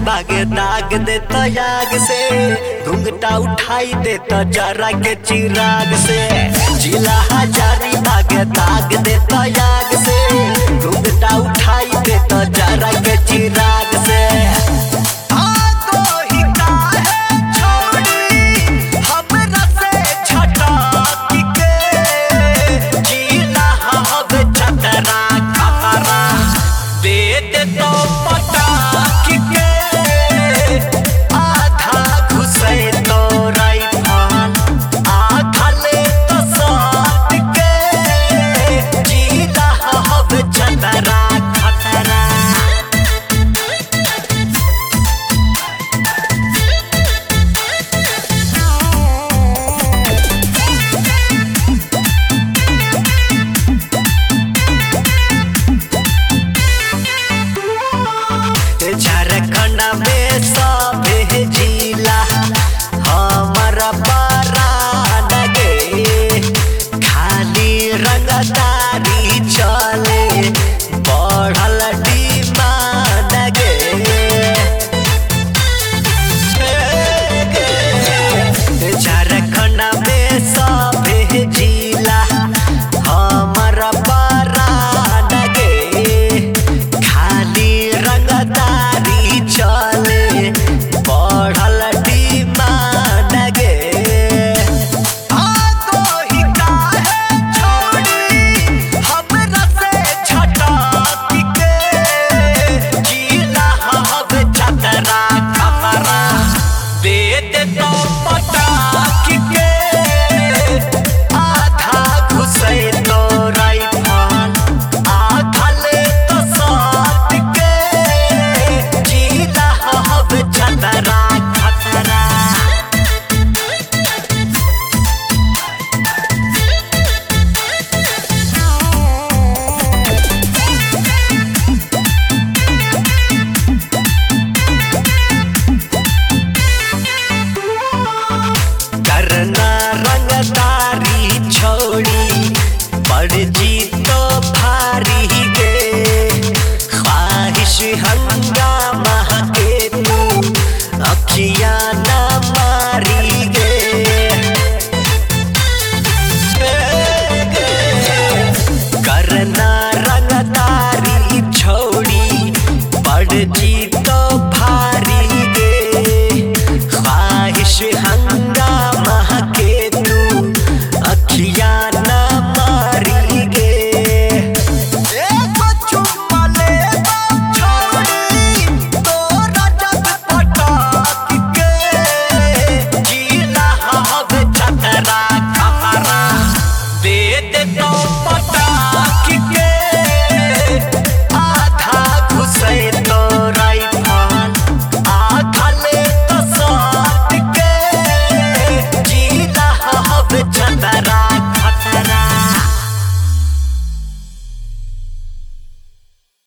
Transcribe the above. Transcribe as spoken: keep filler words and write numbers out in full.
भागे दाग दे तो याग से, घुंघटा उठाई दे तो जरा के चिराग से। जिला हजारी भागे दाग दे तो याग से, घुंघटा उठाई दे तो जरा के चिराग से। झारखंड में सभे जिला हमारा परान गे, खाली रंगदारी चले बढ़ल डिमांड गे। झारखंड में सभे जिला हमारा परान गे, खाली रंगदारी चले बढ़ल डिमांड गे। आगो ही काहे छोड़ी हमरा से छटक के, जिला हब छतरा खपरा दे दे तो पटाक के। आधा घुसे तो राइफल, आधा ले तो साथ के, जिला हब छतरा खतरा। करना रंगदारी छोड़ी पड़ जी तो भारी गे, ख्वाहिश हम